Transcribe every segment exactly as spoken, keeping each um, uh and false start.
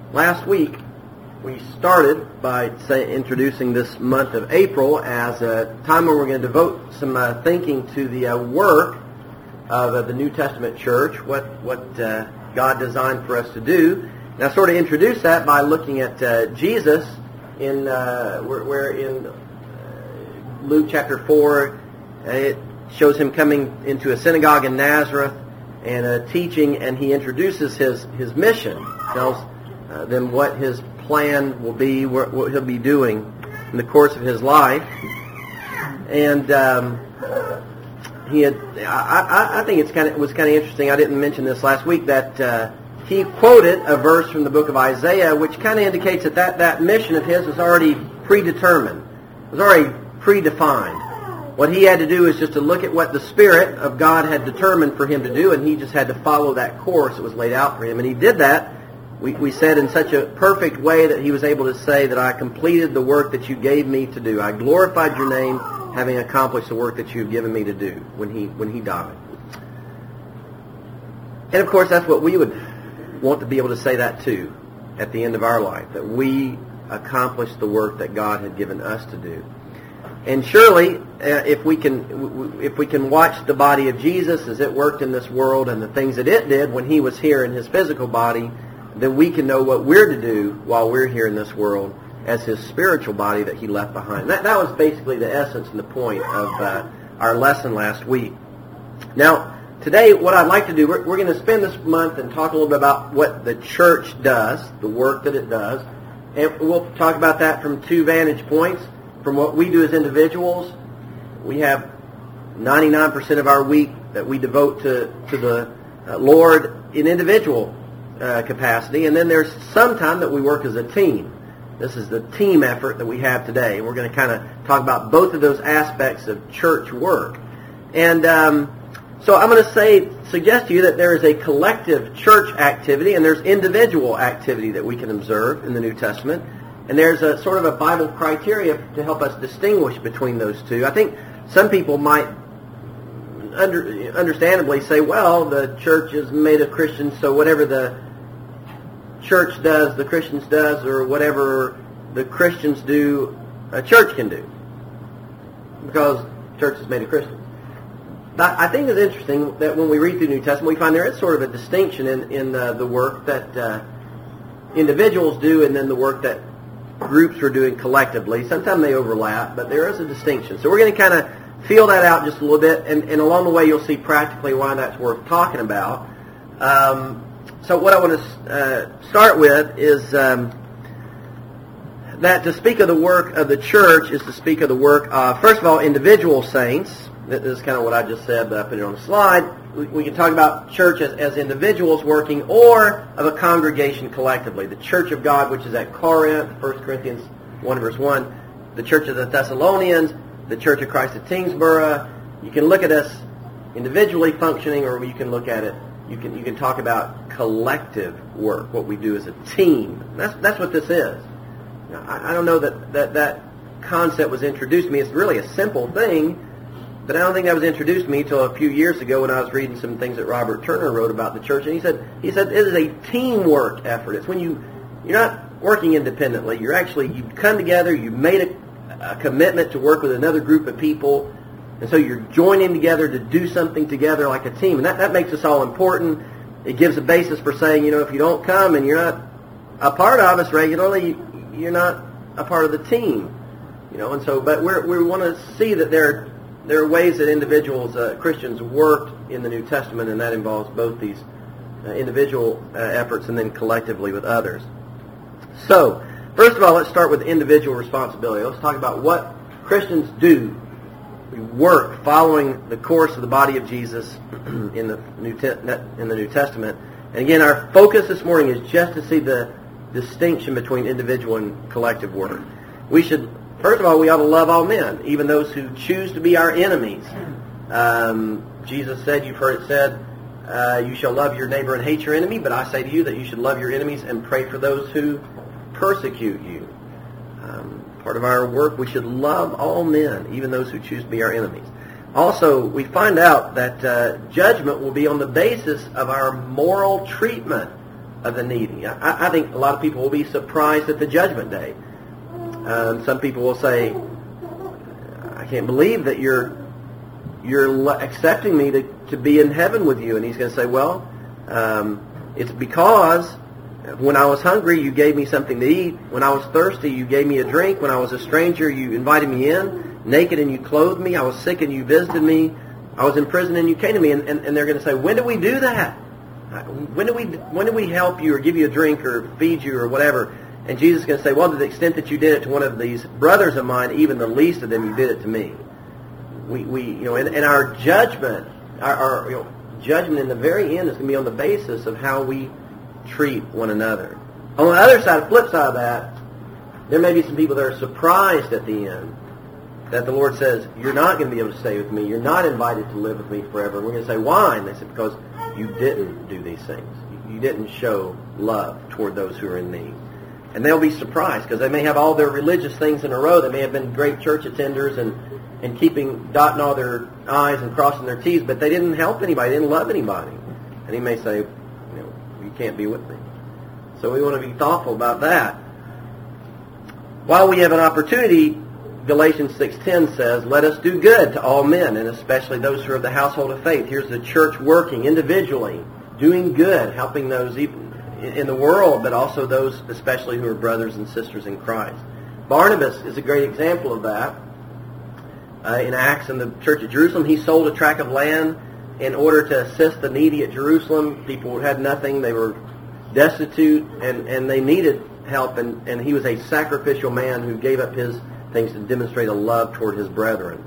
last week we started by say, introducing this month of April as a time where we're going to devote some uh, thinking to the uh, work of uh, the New Testament church, what what uh, God designed for us to do. And I sort of introduced that by looking at uh, Jesus in uh, where, where in uh, Luke chapter four, uh, it shows him coming into a synagogue in Nazareth and uh, teaching, and he introduces his his mission, tells uh, them what his plan will be, what, what he'll be doing in the course of his life. And um, he had, I, I, I think it's kind of it was kind of interesting. I didn't mention this last week that uh, he quoted a verse from the book of Isaiah, which kind of indicates that, that that mission of his was already predetermined, was already predefined. What he had to do is just to look at what the Spirit of God had determined for him to do, and he just had to follow that course that was laid out for him. And he did that, we, we said, in such a perfect way that he was able to say that I completed the work that you gave me to do. I glorified your name, having accomplished the work that you've given me to do when he when he died. And of course, that's what we would want to be able to say that too at the end of our life, that we accomplished the work that God had given us to do. And surely, uh, if we can, if we can watch the body of Jesus as it worked in this world and the things that it did when he was here in his physical body, then we can know what we're to do while we're here in this world as his spiritual body that he left behind. That, that was basically the essence and the point of uh, our lesson last week. Now, today, what I'd like to do, we're, we're going to spend this month and talk a little bit about what the church does, the work that it does, and we'll talk about that from two vantage points. From what we do as individuals, we have ninety-nine percent of our week that we devote to, to the uh, Lord in individual uh, capacity, and then there's some time that we work as a team. This is the team effort that we have today. We're going to kind of talk about both of those aspects of church work. And um, so I'm going to say, suggest to you that there is a collective church activity and there's individual activity that we can observe in the New Testament. And there's a sort of a Bible criteria to help us distinguish between those two. I think some people might under, understandably say, well, the church is made of Christians, so whatever the church does, the Christians does, or whatever the Christians do, a church can do. Because church is made of Christians. But I think it's interesting that when we read through the New Testament, we find there is sort of a distinction in, in uh, the work that uh, individuals do and then the work that groups are doing collectively. Sometimes they overlap, but there is a distinction. So we're going to kind of feel that out just a little bit, and, and along the way you'll see practically why that's worth talking about. Um, so what I want to uh, start with is um, that to speak of the work of the church is to speak of the work of, first of all, individual saints. This is kind of what I just said, but I put it on the slide. We, we can talk about church as, as individuals working or of a congregation collectively. The Church of God, which is at Corinth, First Corinthians one verse one. The Church of the Thessalonians, the Church of Christ at Tingsboro. You can look at us individually functioning, or you can look at it, you can you can talk about collective work, what we do as a team. That's that's what this is. Now, I, I don't know that, that that concept was introduced to me. It's really a simple thing. But I don't think that was introduced to me until a few years ago when I was reading some things that Robert Turner wrote about the church. And he said, he said, it is a teamwork effort. It's when you, you're not working independently. You're actually, you come together, you made a, a commitment to work with another group of people. And so you're joining together to do something together like a team. And that, that makes us all important. It gives a basis for saying, you know, if you don't come and you're not a part of us regularly, you're not a part of the team. You know, and so, but we're, we want to see that there There are ways that individuals, uh, Christians, worked in the New Testament, and that involves both these uh, individual uh, efforts and then collectively with others. So, first of all, let's start with individual responsibility. Let's talk about what Christians do. We work following the course of the body of Jesus in the New Te- in the New Testament. And again, our focus this morning is just to see the distinction between individual and collective work. We should First of all, we ought to love all men, even those who choose to be our enemies. Um, Jesus said, you've heard it said, uh, you shall love your neighbor and hate your enemy, but I say to you that you should love your enemies and pray for those who persecute you. Um, part of our work, we should love all men, even those who choose to be our enemies. Also, we find out that uh, judgment will be on the basis of our moral treatment of the needy. I, I think a lot of people will be surprised at the judgment day. Um, some people will say, I can't believe that you're you're accepting me to, to be in heaven with you. And he's going to say, well, um, it's because when I was hungry, you gave me something to eat. When I was thirsty, you gave me a drink. When I was a stranger, you invited me in. Naked, and you clothed me. I was sick, and you visited me. I was in prison, and you came to me. And, and, and they're going to say, when did we do that? When did we when did we help you or give you a drink or feed you or whatever? And Jesus is going to say, well, to the extent that you did it to one of these brothers of mine, even the least of them, you did it to me. We, we you know, and, and our judgment, our, our you know, judgment in the very end is going to be on the basis of how we treat one another. On the other side, the flip side of that, there may be some people that are surprised at the end that the Lord says, you're not going to be able to stay with me. You're not invited to live with me forever. And we're going to say, why? And they said, because you didn't do these things. You didn't show love toward those who are in need. And they'll be surprised because they may have all their religious things in a row. They may have been great church attenders and, and keeping, dotting all their I's and crossing their T's, but they didn't help anybody. They didn't love anybody. And he may say, you know, you can't be with me. So we want to be thoughtful about that. While we have an opportunity, Galatians six ten says, let us do good to all men, and especially those who are of the household of faith. Here's the church working individually, doing good, helping those even in the world, but also those especially who are brothers and sisters in Christ. Barnabas is a great example of that. Uh, in Acts, in the church at Jerusalem, he sold a tract of land in order to assist the needy at Jerusalem. People who had nothing, they were destitute, and, and they needed help, and, and he was a sacrificial man who gave up his things to demonstrate a love toward his brethren.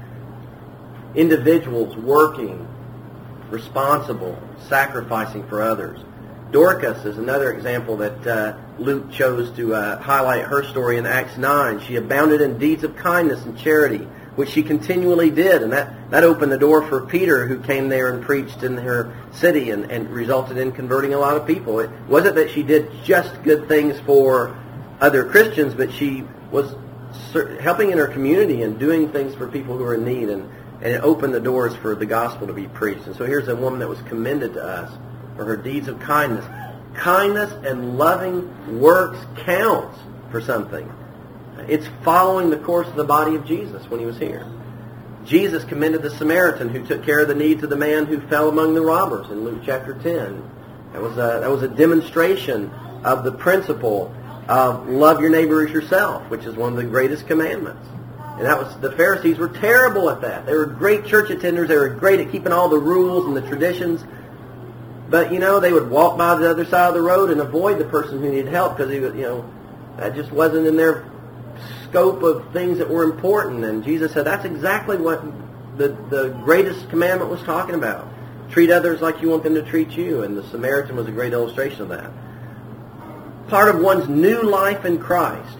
Individuals working, responsible, sacrificing for others. Dorcas is another example that uh, Luke chose to uh, highlight her story in Acts nine. She abounded in deeds of kindness and charity, which she continually did, and that, that opened the door for Peter, who came there and preached in her city and, and resulted in converting a lot of people. It wasn't that she did just good things for other Christians, but she was helping in her community and doing things for people who are in need, and, and it opened the doors for the gospel to be preached. And so here's a woman that was commended to us for her deeds of kindness. Kindness and loving works counts for something. It's following the course of the body of Jesus when he was here. Jesus commended the Samaritan who took care of the needs of the man who fell among the robbers in Luke chapter ten. That was a, that was a demonstration of the principle of love your neighbor as yourself, which is one of the greatest commandments. And that was, the Pharisees were terrible at that. They were great church attenders. They were great at keeping all the rules and the traditions. But, you know, they would walk by the other side of the road and avoid the person who needed help because, he was, you know, that just wasn't in their scope of things that were important. And Jesus said that's exactly what the, the greatest commandment was talking about. Treat others like you want them to treat you. And the Samaritan was a great illustration of that. Part of one's new life in Christ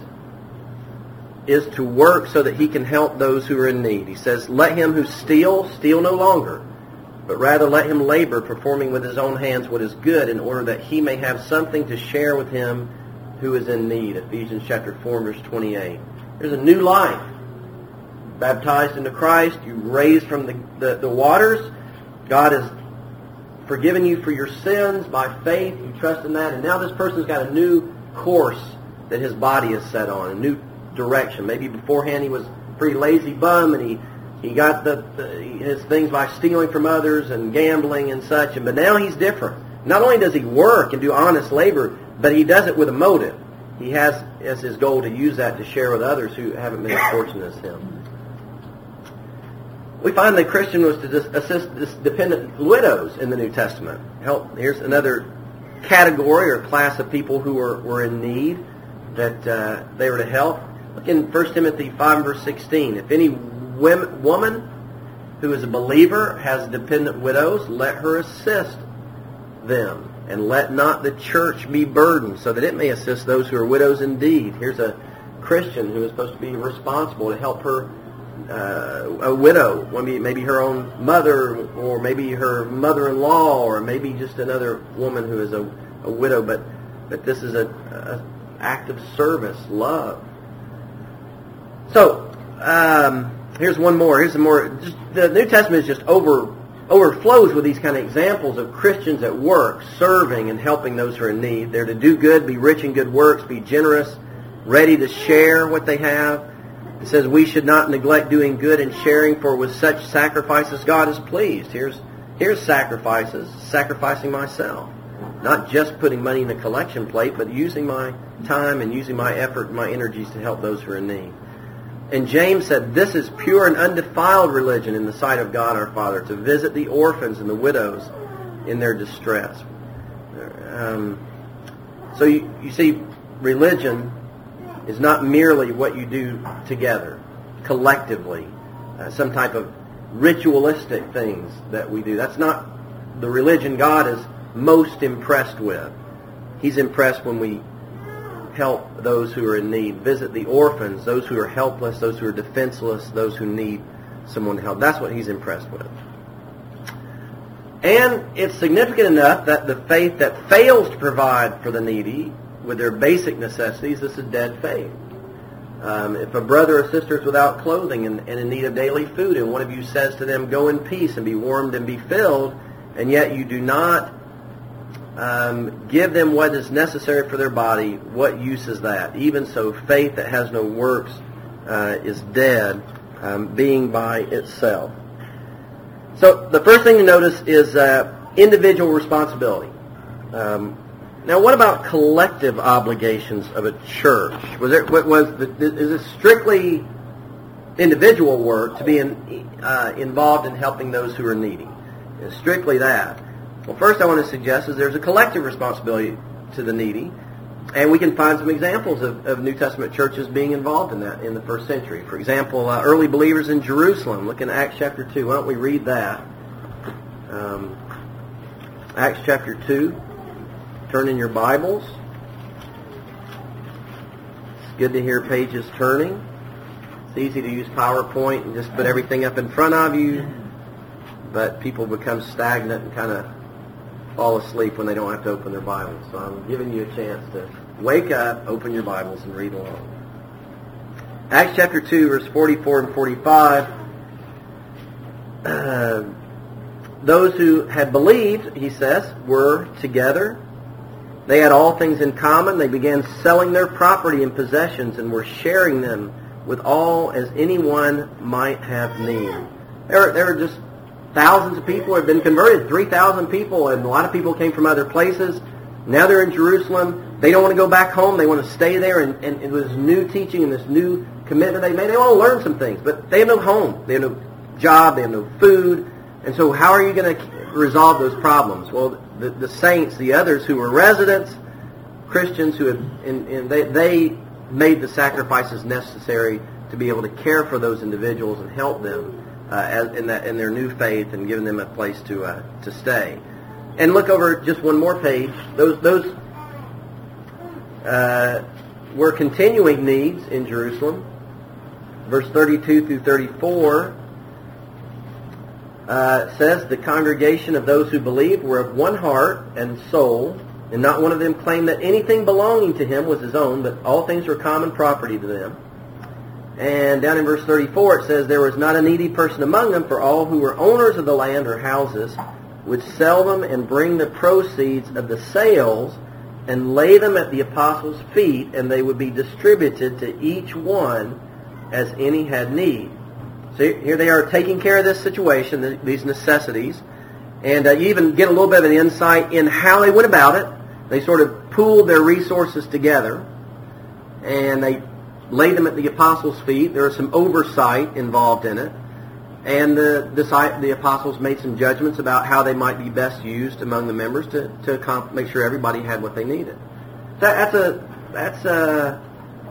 is to work so that he can help those who are in need. He says, let him who steals, steal no longer, but rather let him labor, performing with his own hands what is good, in order that he may have something to share with him who is in need. Ephesians chapter four, verse twenty-eight. There's a new life. Baptized into Christ, you raised from the, the, the waters. God has forgiven you for your sins by faith. You trust in that. And now this person's got a new course that his body is set on, a new direction. Maybe beforehand he was a pretty lazy bum, and he He got the, the his things by stealing from others and gambling and such, and but now he's different. Not only does he work and do honest labor, but he does it with a motive. He has as his goal to use that to share with others who haven't been as fortunate as him. We find that Christian was to assist this dependent widows in the New Testament. Help. Here's another category or class of people who were, were in need that uh, they were to help. Look in First Timothy five, verse sixteen. If any woman who is a believer has dependent widows, let her assist them, and let not the church be burdened, so that it may assist those who are widows indeed. Here's a Christian who is supposed to be responsible to help her, uh, a widow, maybe, maybe her own mother, or maybe her mother-in-law, or maybe just another woman who is a, a widow, but, but this is a, a act of service, love. So, um, here's one more. Here's some more. Just, the New Testament is just over overflows with these kind of examples of Christians at work, serving and helping those who are in need. They're to do good, be rich in good works, be generous, ready to share what they have. It says we should not neglect doing good and sharing, for with such sacrifices God is pleased. Here's here's sacrifices, sacrificing myself. Not just putting money in a collection plate, but using my time and using my effort and my energies to help those who are in need. And James said, this is pure and undefiled religion in the sight of God our Father, to visit the orphans and the widows in their distress. Um, so you, you see, religion is not merely what you do together, collectively, uh, some type of ritualistic things that we do. That's not the religion God is most impressed with. He's impressed when we help those who are in need, visit the orphans, those who are helpless, those who are defenseless, those who need someone to help. That's what he's impressed with. And it's significant enough that the faith that fails to provide for the needy with their basic necessities, this is dead faith. Um, if a brother or sister is without clothing and, and in need of daily food, and one of you says to them, go in peace and be warmed and be filled, and yet you do not um, give them what is necessary for their body, what use is that? Even so, faith that has no works uh, is dead, um, being by itself. So the first thing to notice is uh, individual responsibility. Um, Now, what about collective obligations of a church? Was there, what was the, is it strictly individual work to be in, uh, involved in helping those who are needy? It's strictly that. Well, first I want to suggest is there's a collective responsibility to the needy, and we can find some examples of, of New Testament churches being involved in that in the first century. For example, uh, early believers in Jerusalem. Look in Acts chapter two. Why don't we read that? Um, Acts chapter two. Turn in your Bibles. It's good to hear pages turning. It's easy to use PowerPoint and just put everything up in front of you, but people become stagnant and kind of fall asleep when they don't have to open their Bibles. So I'm giving you a chance to wake up, open your Bibles, and read along. Acts chapter two, verse forty-four and forty-five. Uh, those who had believed, he says, were together. They had all things in common. They began selling their property and possessions and were sharing them with all as anyone might have need. There, there were just thousands of people who had been converted, three thousand people, and a lot of people came from other places. Now they're in Jerusalem. They don't want to go back home. They want to stay there, and, and, and with this new teaching and this new commitment they made, they want to learn some things, but they have no home. They have no job. They have no food. And so how are you going to resolve those problems? Well, the, the saints, the others who were residents, Christians who had, and, and they, they made the sacrifices necessary to be able to care for those individuals and help them uh, as, in, that, in their new faith and giving them a place to uh, to stay. And look over just one more page. Those those uh, were continuing needs in Jerusalem. Verse thirty-two through thirty-four. Uh, says, the congregation of those who believed were of one heart and soul, and not one of them claimed that anything belonging to him was his own, but all things were common property to them. And down in verse thirty-four it says, there was not a needy person among them, for all who were owners of the land or houses would sell them and bring the proceeds of the sales and lay them at the apostles' feet, and they would be distributed to each one as any had need. So here they are taking care of this situation, these necessities, and uh, you even get a little bit of an insight in how they went about it. They sort of pooled their resources together, and they laid them at the apostles' feet. There was some oversight involved in it, and the, the, the apostles made some judgments about how they might be best used among the members to, to comp- make sure everybody had what they needed. That, that's a that's a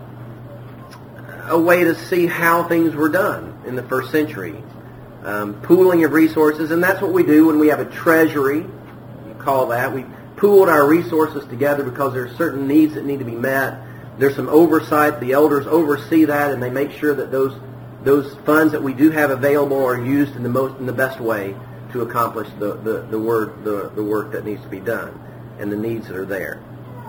a way to see how things were done in the first century. Um, pooling of resources, and that's what we do when we have a treasury, you call that. We pooled our resources together because there are certain needs that need to be met. There's some oversight. The elders oversee that, and they make sure that those those funds that we do have available are used in the most in the best way to accomplish the, the, the, word, the, the work that needs to be done and the needs that are there.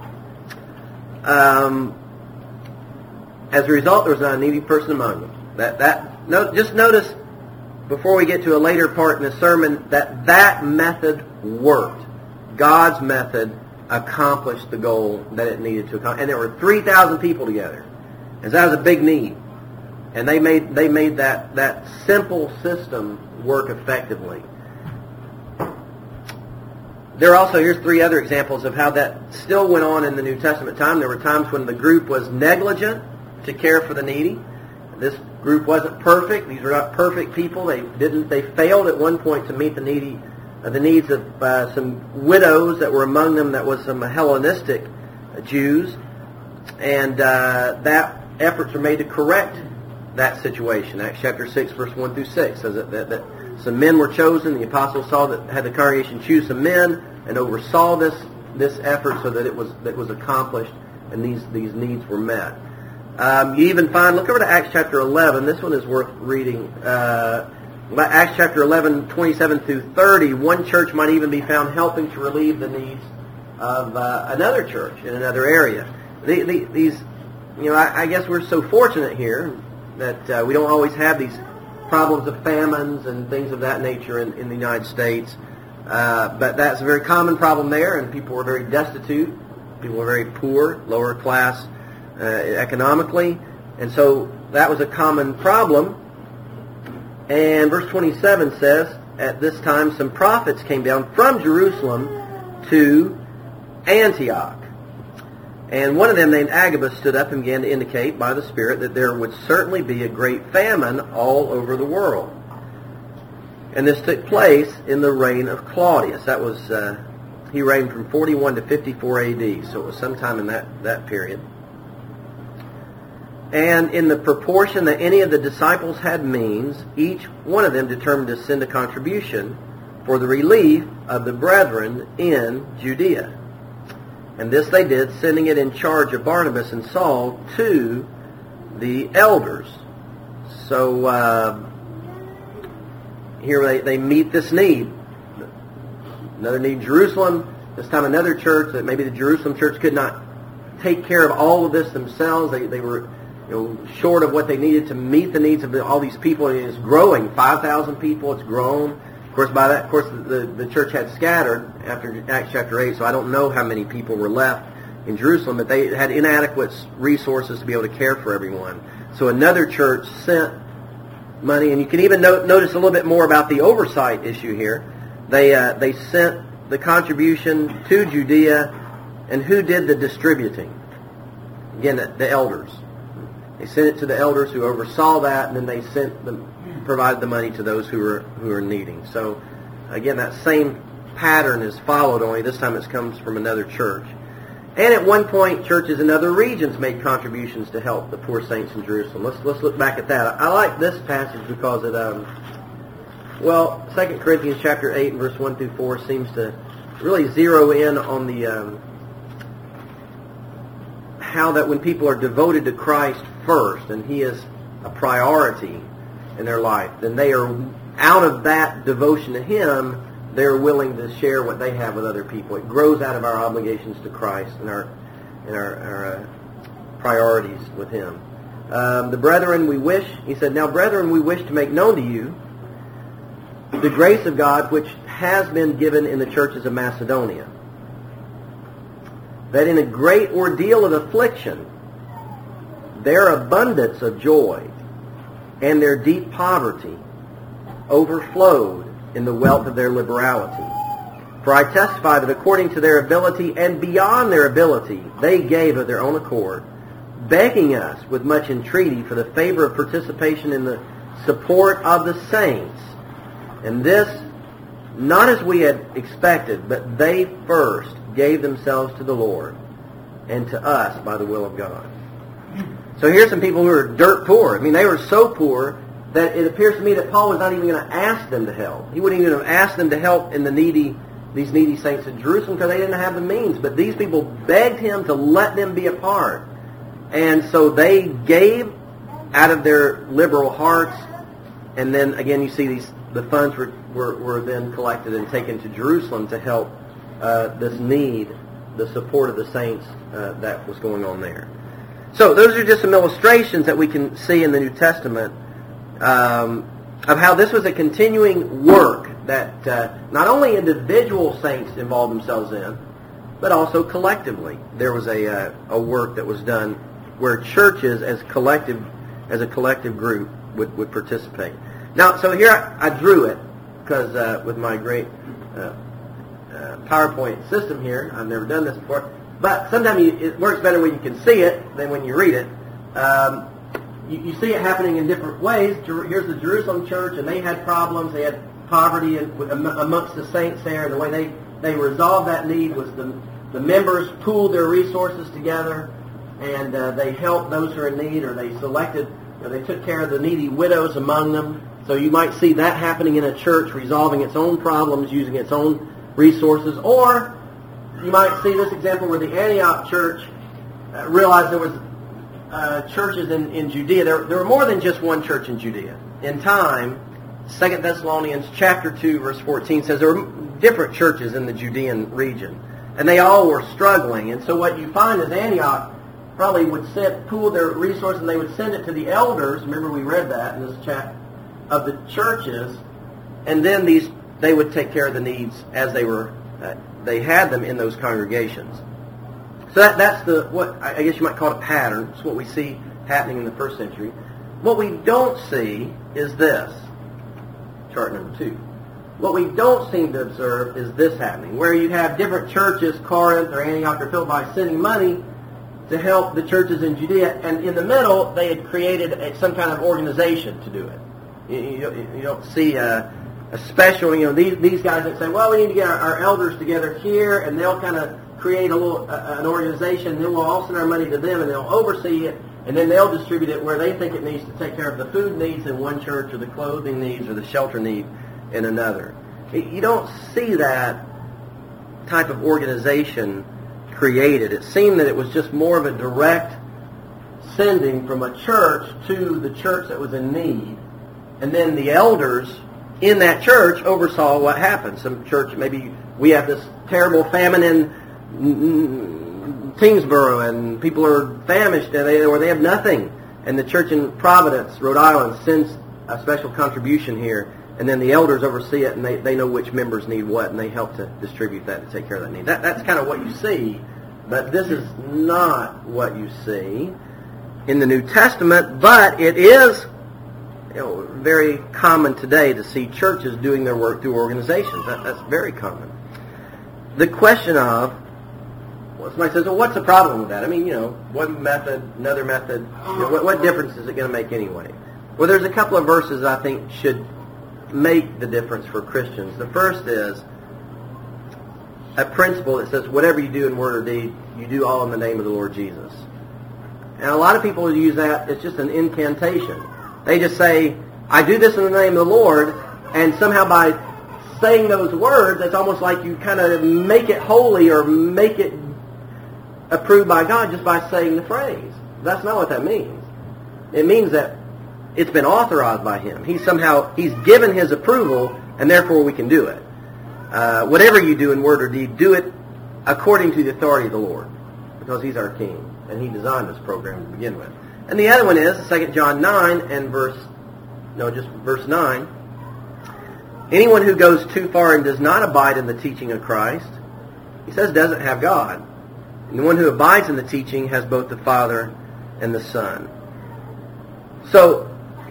Um, As a result, there was not a needy person among them. That that no, just notice before we get to a later part in the sermon, that that method worked. God's method accomplished the goal that it needed to accomplish. And there were three thousand people together. And that was a big need. And they made they made that, that simple system work effectively. There are also, here's three other examples of how that still went on in the New Testament time. There were times when the group was negligent to care for the needy. This group wasn't perfect. These were not perfect people. They didn't. They failed at one point to meet the needy, uh, the needs of uh, some widows that were among them. That was some Hellenistic Jews, and uh, that efforts were made to correct that situation. Acts chapter six, verse one through six says that, that, that some men were chosen. The apostles saw that had the congregation choose some men and oversaw this this effort so that it was that was accomplished and these these needs were met. Um, you even find, look over to Acts chapter eleven. This one is worth reading. Uh, Acts chapter eleven, twenty-seven through thirty. One church might even be found helping to relieve the needs of uh, another church in another area. The, the, these, you know, I, I guess we're so fortunate here that uh, we don't always have these problems of famines and things of that nature in, in the United States. Uh, but that's a very common problem there, and people were very destitute. People were very poor, lower class uh, economically. And so that was a common problem. And verse twenty-seven says, at this time some prophets came down from Jerusalem to Antioch. And one of them, named Agabus, stood up and began to indicate by the Spirit that there would certainly be a great famine all over the world. And this took place in the reign of Claudius. That was, uh, he reigned from forty-one to fifty-four A D, so it was sometime in that, that period. And in the proportion that any of the disciples had means, each one of them determined to send a contribution for the relief of the brethren in Judea. And this they did, sending it in charge of Barnabas and Saul to the elders. So uh, here they, they meet this need. Another need in Jerusalem. This time another church, that maybe the Jerusalem church could not take care of all of this themselves. They, they were you know, short of what they needed to meet the needs of all these people. And it's growing. five thousand people, it's grown. Of course, by that, of course, the, the church had scattered after Acts chapter eight, so I don't know how many people were left in Jerusalem, but they had inadequate resources to be able to care for everyone. So another church sent money, and you can even no, notice a little bit more about the oversight issue here. They uh, they sent the contribution to Judea, and who did the distributing? Again, the, the elders. They sent it to the elders who oversaw that, and then they sent them. Provide the money to those who are who are needing. So, again, that same pattern is followed, only this time it comes from another church. And at one point, churches in other regions made contributions to help the poor saints in Jerusalem. Let's let's look back at that. I like this passage because it, um, well, Second Corinthians chapter eight and verse one through four seems to really zero in on the um, how that when people are devoted to Christ first, and He is a priority in their life, then they are, out of that devotion to Him, they're willing to share what they have with other people. It grows out of our obligations to Christ and our and our, our uh, priorities with Him. Um, the brethren, we wish, he said, now brethren, we wish to make known to you the grace of God which has been given in the churches of Macedonia, that in a great ordeal of affliction, their abundance of joy and their deep poverty overflowed in the wealth of their liberality. For I testify that according to their ability and beyond their ability, they gave of their own accord, begging us with much entreaty for the favor of participation in the support of the saints. And this, not as we had expected, but they first gave themselves to the Lord and to us by the will of God. So here's some people who are dirt poor. I mean, they were so poor that it appears to me that Paul was not even going to ask them to help. He wouldn't even have asked them to help in the needy, these needy saints in Jerusalem, because they didn't have the means. But these people begged him to let them be a part. And so they gave out of their liberal hearts. And then, again, you see these the funds were, were, were then collected and taken to Jerusalem to help uh, this need, the support of the saints uh, that was going on there. So those are just some illustrations that we can see in the New Testament um, of how this was a continuing work that uh, not only individual saints involved themselves in, but also collectively. There was a uh, a work that was done where churches as collective as a collective group would, would participate. Now, so here I, I drew it because uh, with my great uh, uh, PowerPoint system here, I've never done this before. But sometimes you, it works better when you can see it than when you read it. Um, you, you see it happening in different ways. Jer- here's the Jerusalem church, and they had problems. They had poverty in, amongst the saints there, and the way they, they resolved that need was the, the members pooled their resources together, and uh, they helped those who are in need, or they selected, you know, they took care of the needy widows among them. So you might see that happening in a church, resolving its own problems, using its own resources. Or you might see this example where the Antioch church uh, realized there was uh, churches in, in Judea. There, there were more than just one church in Judea. In time, Second Thessalonians chapter two, verse fourteen says there were different churches in the Judean region, and they all were struggling. And so what you find is Antioch probably would send, pool their resources, and they would send it to the elders. Remember, we read that in this chapter of the churches, and then these they would take care of the needs as they were uh, they had them in those congregations. So that that's the what I guess you might call it a pattern. It's what we see happening in the first century. What we don't see is this. Chart number two. What we don't seem to observe is this happening, where you have different churches, Corinth or Antioch or Philippi, sending money to help the churches in Judea, and in the middle they had created a, some kind of organization to do it. You, you, you don't see a, a special, you know, these these guys that say, well, we need to get our, our elders together here, and they'll kind of create a little uh, an organization, and then we'll all send our money to them, and they'll oversee it, and then they'll distribute it where they think it needs to take care of the food needs in one church, or the clothing needs, or the shelter need in another. You don't see that type of organization created. It seemed that it was just more of a direct sending from a church to the church that was in need, and then the elders in that church oversaw what happened. Some church, maybe we have this terrible famine in Tingsboro, and people are famished, and they, or they have nothing. And the church in Providence, Rhode Island, sends a special contribution here, and then the elders oversee it, and they, they know which members need what, and they help to distribute that, to take care of that need. That, that's kind of what you see, but this is not what you see in the New Testament, but it is, you know, very common today to see churches doing their work through organizations. That, that's very common. The question of, well, somebody says, well, what's the problem with that? I mean, you know, one method, another method, you know, what, what difference is it going to make anyway? Well, there's a couple of verses I think should make the difference for Christians. The first is a principle that says, whatever you do in word or deed, you do all in the name of the Lord Jesus. And a lot of people use that, it's just an incantation. They just say, I do this in the name of the Lord, and somehow by saying those words, it's almost like you kind of make it holy or make it approved by God just by saying the phrase. That's not what that means. It means that it's been authorized by Him. He's somehow, He's given His approval, and therefore we can do it. Uh, whatever you do in word or deed, do it according to the authority of the Lord, because He's our King, and He designed this program to begin with. And the other one is Second John nine and verse, no, just verse nine. Anyone who goes too far and does not abide in the teaching of Christ, he says, doesn't have God. And the one who abides in the teaching has both the Father and the Son. So,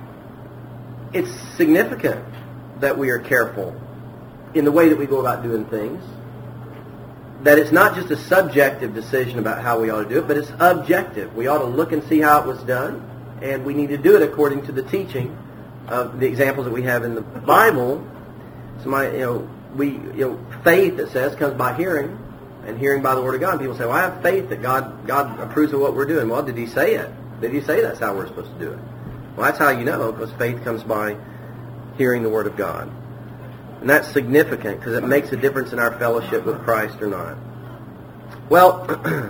it's significant that we are careful in the way that we go about doing things. That it's not just a subjective decision about how we ought to do it, but it's objective. We ought to look and see how it was done, and we need to do it according to the teaching of the examples that we have in the Bible. So, my, you know, we, you know, faith, it says, comes by hearing, and hearing by the Word of God. And people say, well, I have faith that God, God approves of what we're doing. Well, did He say it? Did He say that's how we're supposed to do it? Well, that's how you know, because faith comes by hearing the Word of God. And that's significant because it makes a difference in our fellowship with Christ or not. Well,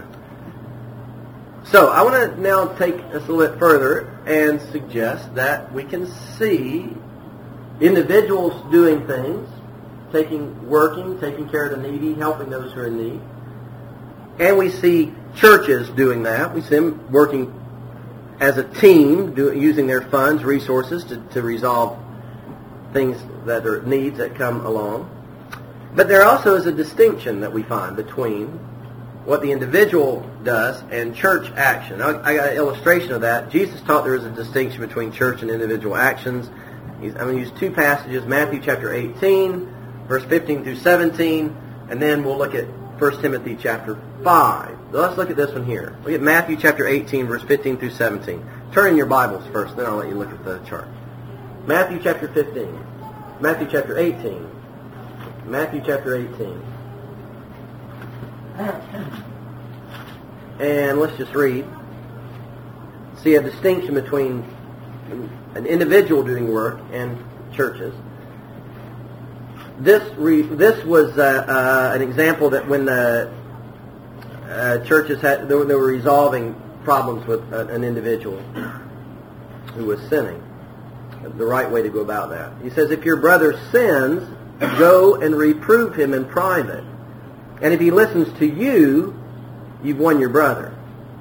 so I want to now take us a little bit further and suggest that we can see individuals doing things, taking, working, taking care of the needy, helping those who are in need. And we see churches doing that. We see them working as a team, do, using their funds, resources to, to resolve things that are needs that come along. But there also is a distinction that we find between what the individual does and church action. I, I got an illustration of that. Jesus taught there is a distinction between church and individual actions. He's, I'm going to use two passages, Matthew chapter eighteen, verse fifteen through seventeen, and then we'll look at First Timothy chapter five. So let's look at this one here. Look at Matthew chapter eighteen, verse fifteen through seventeen. Turn in your Bibles first, then I'll let you look at the chart. Matthew chapter fifteen. Matthew chapter eighteen. Matthew chapter eighteen. And let's just read. See a distinction between an individual doing work and churches. This re, this was uh, uh, an example that when the uh, churches had they were, they were resolving problems with a, an individual who was sinning. The right way to go about that. He says, if your brother sins, go and reprove him in private. And if he listens to you, you've won your brother.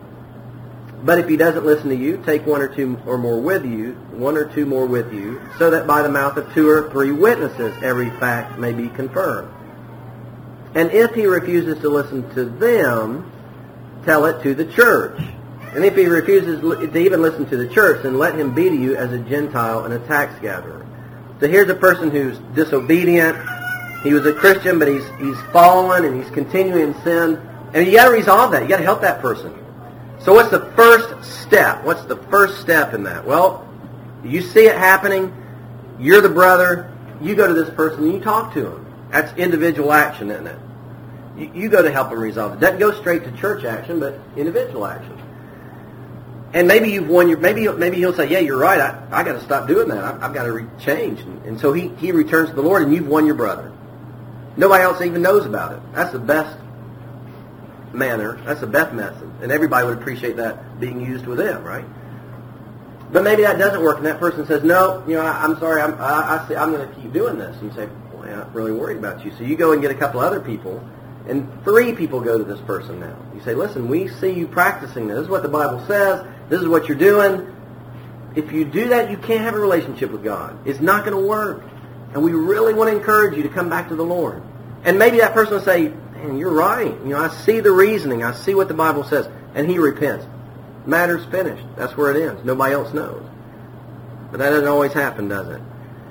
But if he doesn't listen to you, take one or two or more with you, one or two more with you, so that by the mouth of two or three witnesses every fact may be confirmed. And if he refuses to listen to them, tell it to the church. And if he refuses to even listen to the church, then let him be to you as a Gentile and a tax gatherer. So here's a person who's disobedient. He was a Christian, but he's he's fallen and he's continuing in sin. And you got to resolve that. You got to help that person. So what's the first step? What's the first step in that? Well, you see it happening. You're the brother. You go to this person and you talk to him. That's individual action, isn't it? You, you go to help him resolve it. Doesn't go straight to church action, but individual action. And maybe you've won your. Maybe maybe he'll say, "Yeah, you're right. I I got to stop doing that. I, I've got to re- change." And, and so he he returns to the Lord, and you've won your brother. Nobody else even knows about it. That's the best manner. That's the best method, and everybody would appreciate that being used with them, right? But maybe that doesn't work, and that person says, "No, you know, I, I'm sorry. I'm I, I say I'm going to keep doing this." And you say, "Well, I'm not really worried about you." So you go and get a couple other people. And three people go to this person now. You say, listen, we see you practicing this. This is what the Bible says. This is what you're doing. If you do that, you can't have a relationship with God. It's not going to work. And we really want to encourage you to come back to the Lord. And maybe that person will say, man, you're right. You know, I see the reasoning. I see what the Bible says. And he repents. Matter's finished. That's where it ends. Nobody else knows. But that doesn't always happen, does it?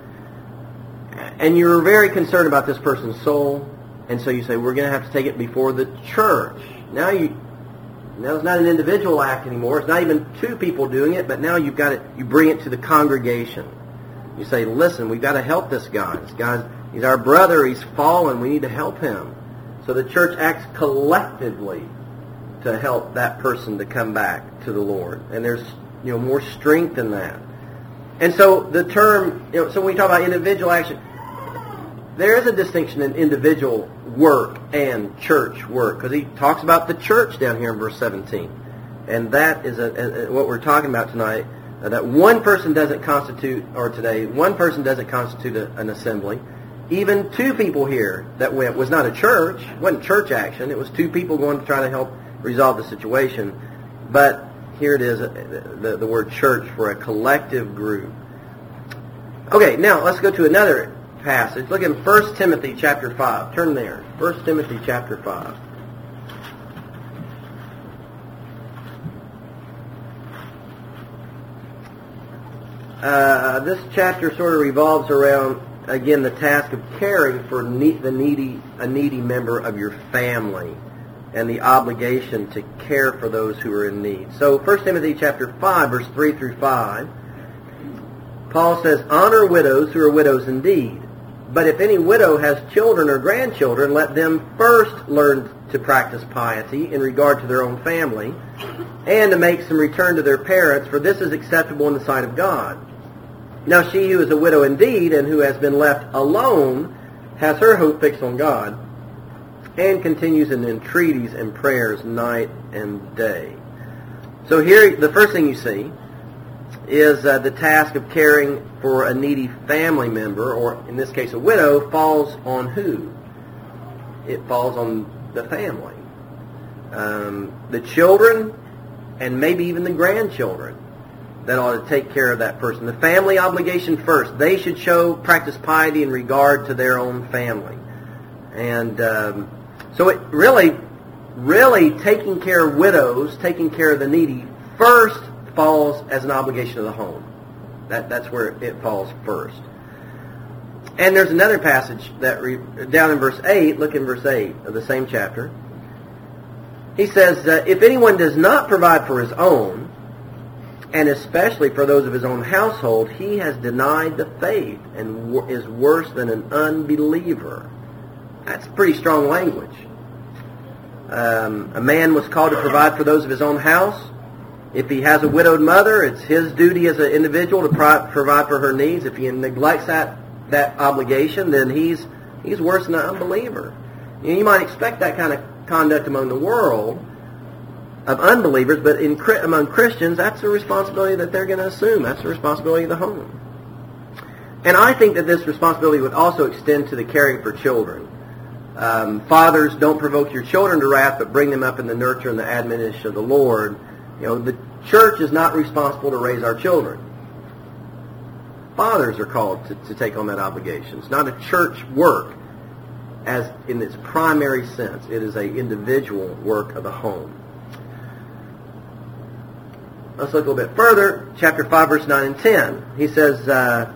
And you're very concerned about this person's soul. And so you say, we're going to have to take it before the church. Now you, now it's not an individual act anymore. It's not even two people doing it, but now you've got it. You bring it to the congregation. You say, listen, we've got to help this guy. This guy's, he's our brother. He's fallen. We need to help him. So the church acts collectively to help that person to come back to the Lord. And there's, you know, more strength in that. And so the term, you know, so when we talk about individual action, there is a distinction in individual work and church work, because he talks about the church down here in verse seventeen. And that is a, a, what we're talking about tonight, uh, that one person doesn't constitute, or today, one person doesn't constitute a, an assembly. Even two people here that went was not a church, it wasn't church action, it was two people going to try to help resolve the situation. But here it is, uh, the, the word church for a collective group. Okay, now let's go to another passage. Look in First Timothy chapter five. Turn there. First Timothy chapter five. Uh, this chapter sort of revolves around, again, the task of caring for ne- the needy, a needy member of your family, and the obligation to care for those who are in need. So First Timothy chapter five, verse three through five, Paul says, honor widows who are widows indeed. But if any widow has children or grandchildren, let them first learn to practice piety in regard to their own family, and to make some return to their parents, for this is acceptable in the sight of God. Now she who is a widow indeed, and who has been left alone, has her hope fixed on God, and continues in entreaties and prayers night and day. So here, the first thing you see is uh, the task of caring for a needy family member, or in this case a widow, falls on who? It falls on the family. Um, the children, and maybe even the grandchildren. that ought to take care of that person. The family obligation first. They should show, practice piety in regard to their own family. And um, so it really, really taking care of widows, taking care of the needy, first falls as an obligation of the home. That, that's where it falls first. And there's another passage that re, down in verse eight, look in verse eight of the same chapter. He says, uh, if anyone does not provide for his own, and especially for those of his own household, he has denied the faith and w- is worse than an unbeliever. That's pretty strong language. Um, a man was called to provide for those of his own house. If he has a widowed mother, it's his duty as an individual to pro- provide for her needs. If he neglects that that obligation, then he's he's worse than an unbeliever. You know, you might expect that kind of conduct among the world of unbelievers, but in among Christians, that's a responsibility that they're going to assume. That's the responsibility of the home. And I think that this responsibility would also extend to the caring for children. Um, fathers, don't provoke your children to wrath, but bring them up in the nurture and the admonition of the Lord. You know, the church is not responsible to raise our children. Fathers are called to, to take on that obligation. It's not a church work as in its primary sense. It is an individual work of the home. Let's look a little bit further. Chapter five, verse nine and ten. He says, uh,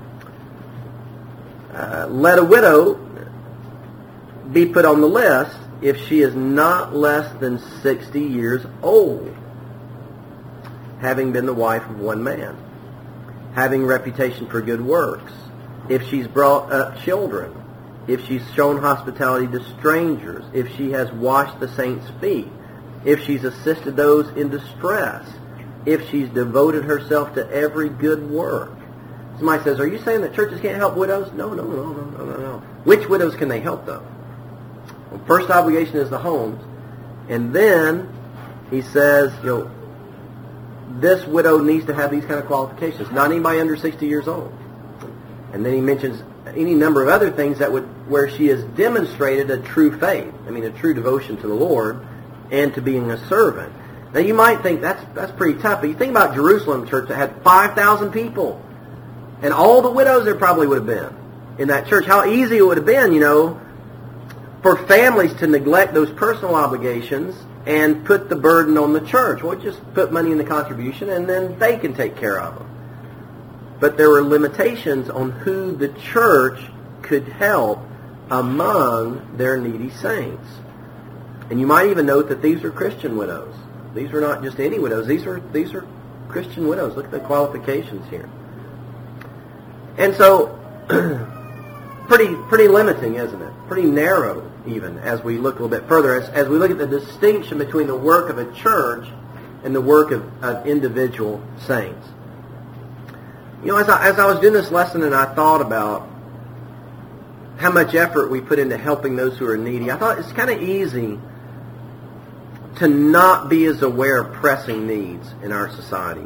uh, let a widow be put on the list if she is not less than sixty years old, having been the wife of one man, having reputation for good works, if she's brought up children, if she's shown hospitality to strangers, if she has washed the saints' feet, if she's assisted those in distress, if she's devoted herself to every good work. Somebody says, are you saying that churches can't help widows? No, no, no, no, no, no, no. Which widows can they help, though? Well, first obligation is the homes. And then he says, you know, this widow needs to have these kind of qualifications. Not anybody under sixty years old. And then he mentions any number of other things that would, where she has demonstrated a true faith. I mean, a true devotion to the Lord and to being a servant. Now, you might think that's that's pretty tough, but you think about Jerusalem church that had five thousand people, and all the widows there probably would have been in that church. How easy it would have been, you know, for families to neglect those personal obligations and put the burden on the church. Well, just put money in the contribution, and then they can take care of them. But there were limitations on who the church could help among their needy saints. And you might even note that these are Christian widows. These were not just any widows. These are these are Christian widows. Look at the qualifications here. And so, pretty pretty limiting, isn't it? Pretty narrow, even, as we look a little bit further. As, as we look at the distinction between the work of a church and the work of, of individual saints. You know, as I, as I was doing this lesson and I thought about how much effort we put into helping those who are needy, I thought it's kind of easy to not be as aware of pressing needs in our society.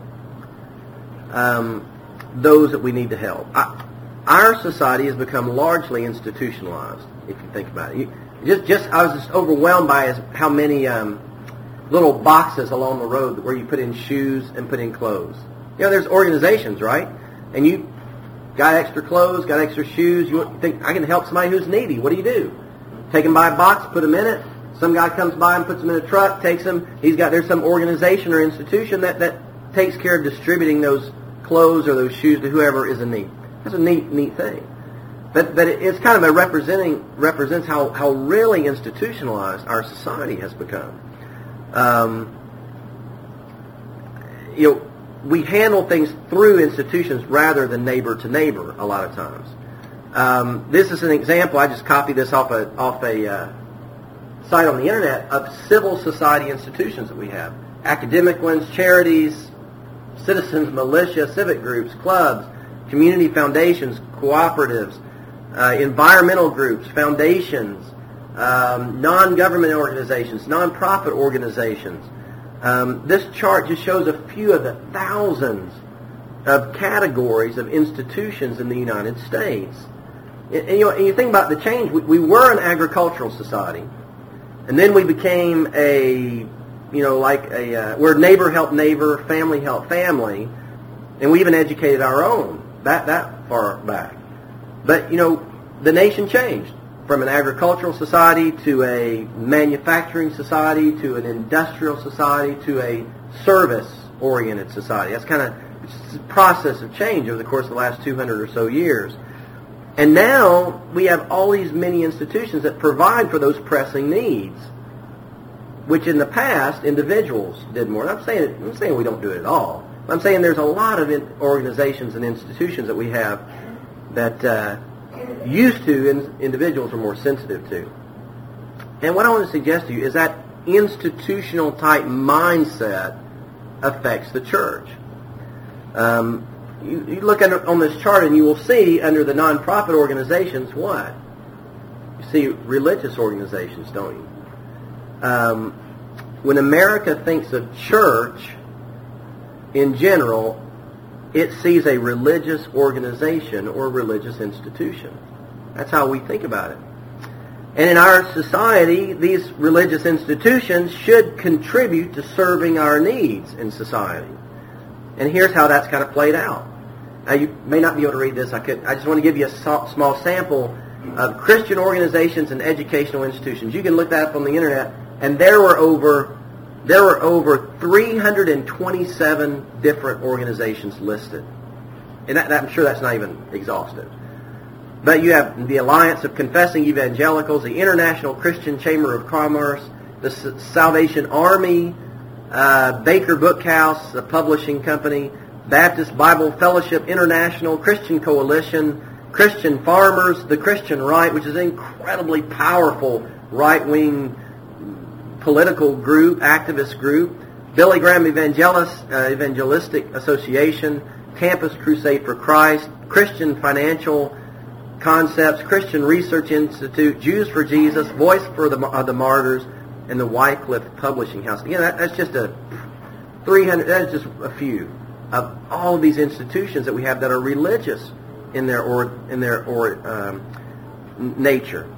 Um, those that we need to help. I, our society has become largely institutionalized, if you think about it. You, just, just I was just overwhelmed by as, how many um, little boxes along the road where you put in shoes and put in clothes. You know, there's organizations, right? And you got extra clothes, got extra shoes. You think, I can help somebody who's needy. What do you do? Take them by a box, put them in it. Some guy comes by and puts them in a truck, takes them. He's got, there's some organization or institution that, that takes care of distributing those clothes or those shoes to whoever is in need. That's a neat, neat thing. But, but it's kind of a representing, represents how, how really institutionalized our society has become. Um, you know, we handle things through institutions rather than neighbor to neighbor a lot of times. Um, this is an example. I just copied this off a, off a uh, site on the internet of civil society institutions that we have. Academic ones, charities, citizens, militia, civic groups, clubs, community foundations, cooperatives, uh, environmental groups, foundations, um, non-government organizations, non-profit organizations. Um, this chart just shows a few of the thousands of categories of institutions in the United States. And, and, you know, and you think about the change. We, we were an agricultural society, and then we became a you know, like a, uh, where neighbor helped neighbor, family helped family, and we even educated our own, that, that far back. But, you know, the nation changed from an agricultural society to a manufacturing society to an industrial society to a service-oriented society. That's kind of a process of change over the course of the last two hundred or so years. And now we have all these many institutions that provide for those pressing needs, which in the past individuals did more. And I'm saying I'm saying we don't do it at all. I'm saying there's a lot of in organizations and institutions that we have that uh, used to in individuals are more sensitive to. And what I want to suggest to you is that institutional type mindset affects the church. Um, you, you look under, on this chart and you will see under the nonprofit organizations what? You see religious organizations, don't you? Um, when America thinks of church in general, it sees a religious organization or religious institution. That's how we think about it. And in our society, these religious institutions should contribute to serving our needs in society. And here's how that's kind of played out. Now, you may not be able to read this. I could. I just want to give you a small sample of Christian organizations and educational institutions. You can look that up on the internet, and there were over there were over three hundred twenty-seven different organizations listed. And that, that, I'm sure that's not even exhaustive. But you have the Alliance of Confessing Evangelicals, the International Christian Chamber of Commerce, the S Salvation Army, uh, Baker Bookhouse, the publishing company, Baptist Bible Fellowship International, Christian Coalition, Christian Farmers, the Christian Right, which is an incredibly powerful right-wing political group, activist group, Billy Graham Evangelist, uh, Evangelistic Association, Campus Crusade for Christ, Christian Financial Concepts, Christian Research Institute, Jews for Jesus, Voice for the, uh, the Martyrs, and the Wycliffe Publishing House. Again, that, that's just a three hundred. That's just a few of all of these institutions that we have that are religious in their or in their or um, nature.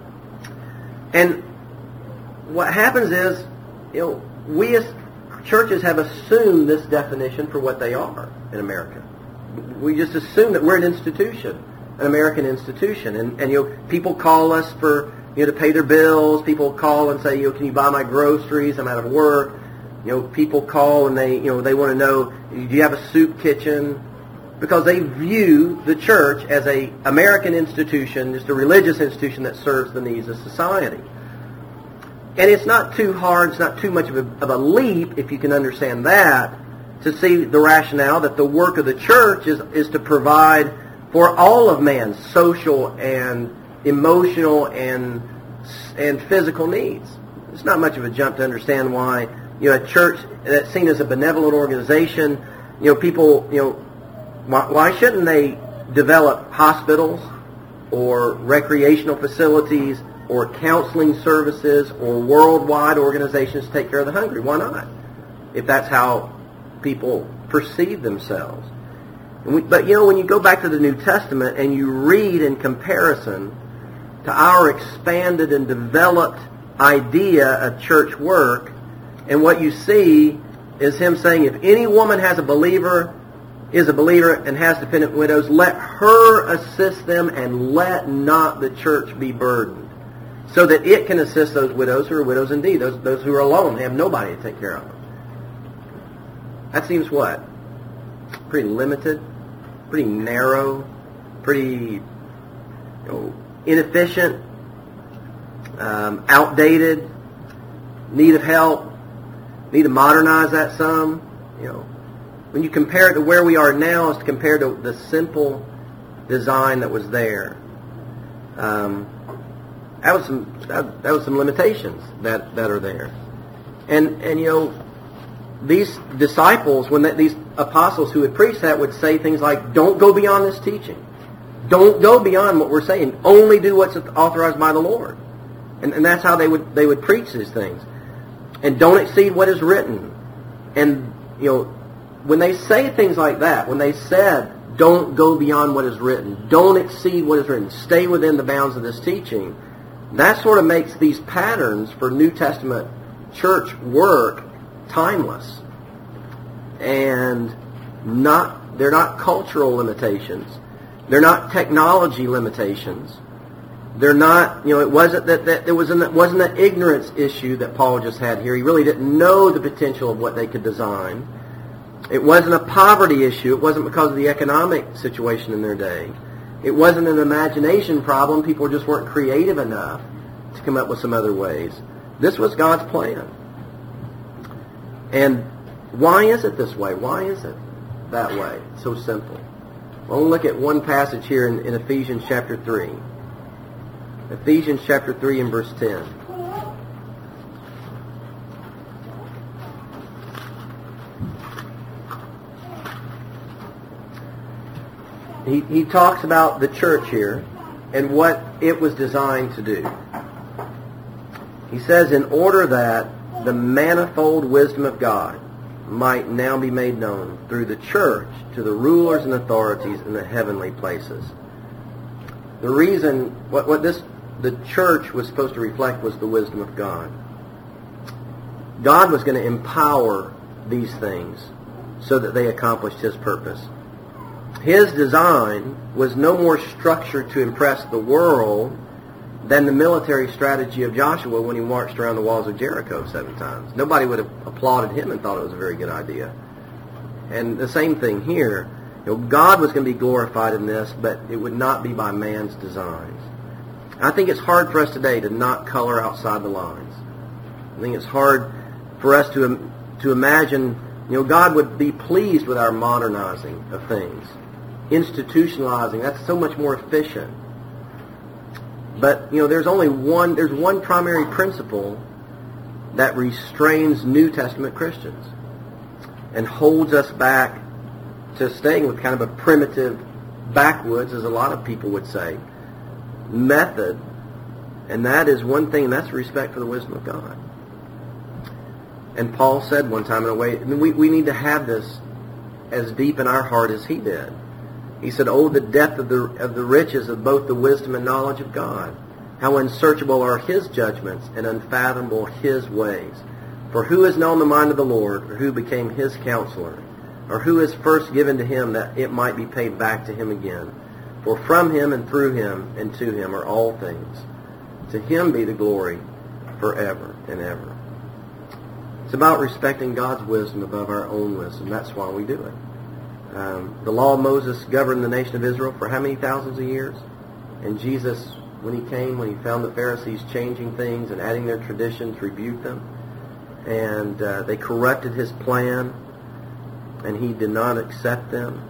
And what happens is, you know, we as churches have assumed this definition for what they are in America. We just assume that we're an institution. An American institution, and and you know, people call us for you know to pay their bills. People call and say, you know, can you buy my groceries? I'm out of work. You know, people call and they you know they want to know, do you have a soup kitchen? Because they view the church as a American institution, just a religious institution that serves the needs of society. And it's not too hard, it's not too much of a, of a leap, if you can understand that, to see the rationale that the work of the church is is to provide for all of man's social and emotional and and physical needs. It's not much of a jump to understand why, you know, a church that's seen as a benevolent organization, you know, people, you know, why, why shouldn't they develop hospitals or recreational facilities or counseling services or worldwide organizations to take care of the hungry? Why not? If that's how people perceive themselves. And we, but, you know, when you go back to the New Testament and you read in comparison to our expanded and developed idea of church work, and what you see is him saying, if any woman has a believer, is a believer and has dependent widows, let her assist them and let not the church be burdened, so that it can assist those widows who are widows indeed, those, those who are alone, they have nobody to take care of them. That seems what? Pretty limited, pretty narrow, pretty you know, inefficient, um, outdated, need of help, need to modernize that some. You know, when you compare it to where we are now, as compared to the simple design that was there, um, that was some that, that was some limitations that that are there, and and you know. These disciples, when that, these apostles who had preached that would say things like, don't go beyond this teaching. Don't go beyond what we're saying. Only do what's authorized by the Lord. And, and that's how they would they would preach these things. And don't exceed what is written. And, you know, when they say things like that, when they said, don't go beyond what is written, don't exceed what is written, stay within the bounds of this teaching, that sort of makes these patterns for New Testament church work timeless. And not they're not cultural limitations. They're not technology limitations. They're not, you know, it wasn't that, that there was an, it wasn't an ignorance issue that Paul just had here. He really didn't know the potential of what they could design. It wasn't a poverty issue. It wasn't because of the economic situation in their day. It wasn't an imagination problem. People just weren't creative enough to come up with some other ways. This was God's plan. And why is it this way? Why is it that way? It's so simple. Well, we'll look at one passage here in, in Ephesians chapter three. Ephesians chapter three and verse ten. He, he talks about the church here and what it was designed to do. He says, in order that the manifold wisdom of God might now be made known through the church to the rulers and authorities in the heavenly places. The reason, what, what this the church was supposed to reflect was the wisdom of God. God was going to empower these things so that they accomplished His purpose. His design was no more structured to impress the world than the military strategy of Joshua when he marched around the walls of Jericho seven times. Nobody would have applauded him and thought it was a very good idea. And the same thing here. You know, God was going to be glorified in this, but it would not be by man's designs. I think it's hard for us today to not color outside the lines. I think it's hard for us to to imagine, you know, God would be pleased with our modernizing of things. Institutionalizing, that's so much more efficient. But, you know, there's only one, there's one primary principle that restrains New Testament Christians and holds us back to staying with kind of a primitive backwoods, as a lot of people would say, method. And that is one thing, and that's respect for the wisdom of God. And Paul said one time in a way, I mean, we, we need to have this as deep in our heart as he did. He said, oh, the depth of the of the riches of both the wisdom and knowledge of God. How unsearchable are His judgments and unfathomable His ways. For who has known the mind of the Lord, or who became His counselor, or who is first given to Him that it might be paid back to Him again? For from Him and through Him and to Him are all things. To Him be the glory forever and ever. It's about respecting God's wisdom above our own wisdom. That's why we do it. Um, the law of Moses governed the nation of Israel for how many thousands of years? And Jesus, when He came, when He found the Pharisees changing things and adding their traditions, rebuked them. And uh, they corrupted His plan, and He did not accept them.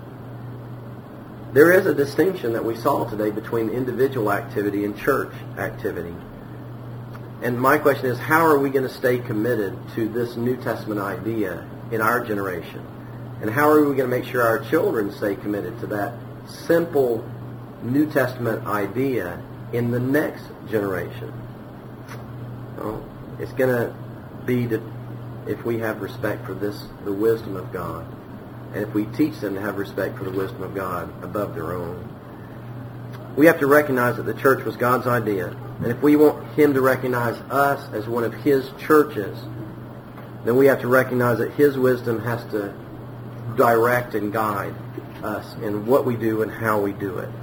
There is a distinction that we saw today between individual activity and church activity. And my question is, how are we going to stay committed to this New Testament idea in our generation? And how are we going to make sure our children stay committed to that simple New Testament idea in the next generation? Well, it's going to be to, if we have respect for this, the wisdom of God, and if we teach them to have respect for the wisdom of God above their own. We have to recognize that the church was God's idea. And if we want Him to recognize us as one of His churches, then we have to recognize that His wisdom has to direct and guide us in what we do and how we do it.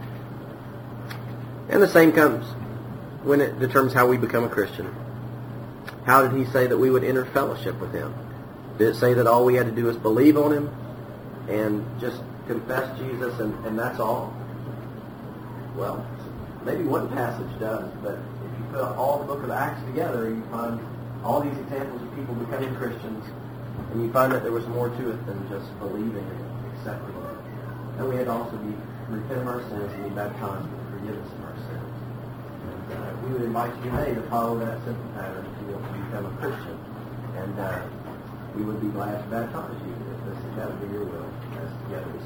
And the same comes when it determines how we become a Christian. How did He say that we would enter fellowship with Him? Did it say that all we had to do was believe on Him and just confess Jesus and, and that's all? Well, maybe one passage does, but if you put all the book of Acts together, you find all these examples of people becoming Christians, and you find that there was more to it than just believing and accepting it. And we had to also be repent of our sins and be baptized for the forgiveness of our sins. And uh, we would invite you today to follow that simple pattern to be able to become a Christian. And uh, we would be glad to baptize you if this is that be your will, as together we